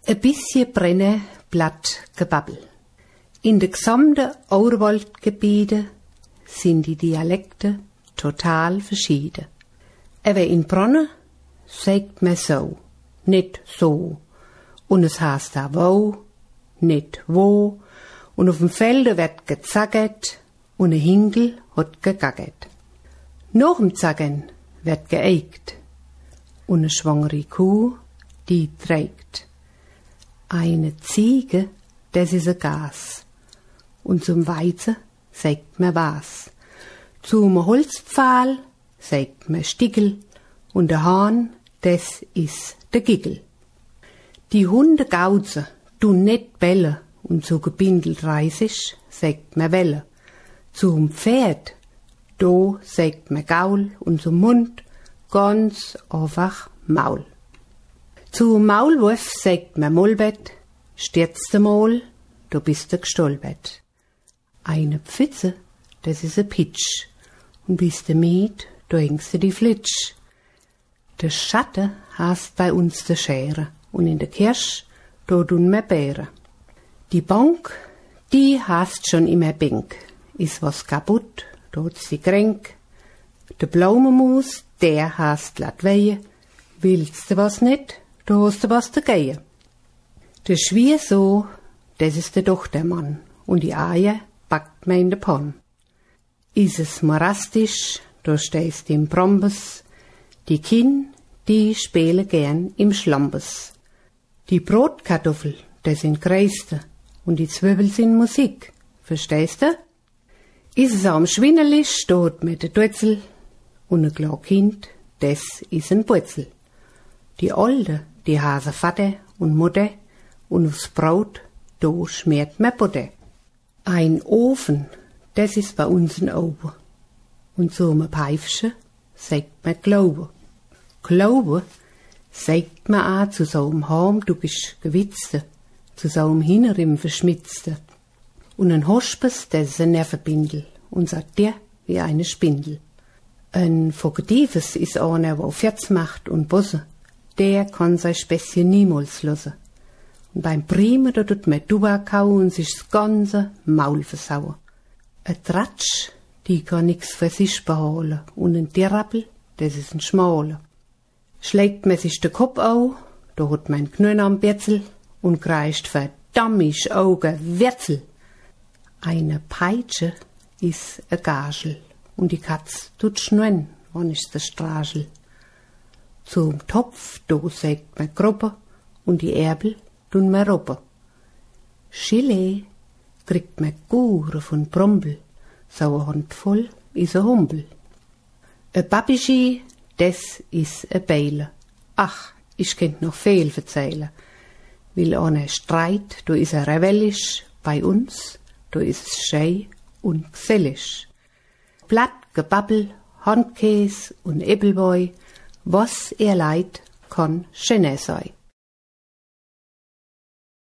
Ein bisschen brenne Blattgebabbel. In de gesamten Oberwaldgebiete sind die Dialekte total verschieden. Aber in Bronne sagt man so, nicht so. Und es heißt da wo, nicht wo. Und auf dem Felde wird gezaggert und ein Hingel hat gegaggert. Nach dem Zaggen wird geeigt und eine schwangere Kuh, die trägt. Eine Ziege, das ist ein Gas. Und zum Weizen sagt man was. Zum Holzpfahl sagt man Stickel und der Hahn, das ist der Giggel. Die Hunde gauzen, tun nicht bellen und so gebindelt reisig sagt man Welle. Zum Pferd, da sagt man Gaul und zum Mund ganz einfach Maul. Zum Maulwurf sagt man Mullbett, stürzt mal, du bist der gestolpert. Eine Pfütze, das ist ein Pitsch, und bist du Miet, da hängst du die Flitsch. Der Schatten heißt bei uns der Schere, und in der Kirsch, da tun wir Beeren. Die Bank, die heißt schon immer Bänk. Ist was kaputt, da hat sie kränk. Der Blaumenmus, der heißt Latweie. Willst du was nicht, da hast du was dagegen. Der Schwier so, das ist der Tochtermann, und die Eier backt man in der Pann. Ist es morastisch, da stehst du im Brombes. Die Kin, die spielen gern im Schlambes. Die Brotkartoffel, das sind Kreiste, und die Zwiebel sind Musik. Verstehst du? Ist es am Schwinnerli, steht mit der Dutzel, und ein kleines Kind, das ist ein Putzel. Die Alte, die hasen Vater und Mutter, und aufs Brot, da schmiert man Butter. Ein Ofen, das ist bei uns ein Oben. Und so ein Pfeifchen sagt man Glaube. Glaube sagt man auch zu so einem harmduckisch Gewitzten, zu so einem Hinnerim Verschmitzten. Und ein Hospes, das ist ein Nervenbindel und sagt der wie eine Spindel. Ein Vogetives ist einer, der Ferz macht und Bosse. Der kann sein Späßchen niemals lassen. Und beim Prima, da tut man Tubak kauen und sich das ganze Maul versauen. Ein Tratsch, die kann nix für sich behalten. Und ein Tierrappel, das ist ein Schmaler. Schlägt man sich den Kopf auf, da hat man Knöll am Betzel und kreischt verdammt Augen Wurzel. Eine Peitsche ist ein Gagel und die Katz tut schnurren, wann ist der Stragel. Zum Topf, da sagt man Gruppe und die Erbel tun man Robbe. Chile kriegt man Gure von Brombel, so eine Handvoll ist ein Humbel. Ein Babischi, das ist ein Beile. Ach, ich könnt noch viel erzählen. Will einer Streit, da ist er rebellisch, bei uns, da ist es schön und gesellig. Blatt, Gebabbel, Handkäse und Äppelboi, was er leid, kann schöner sein.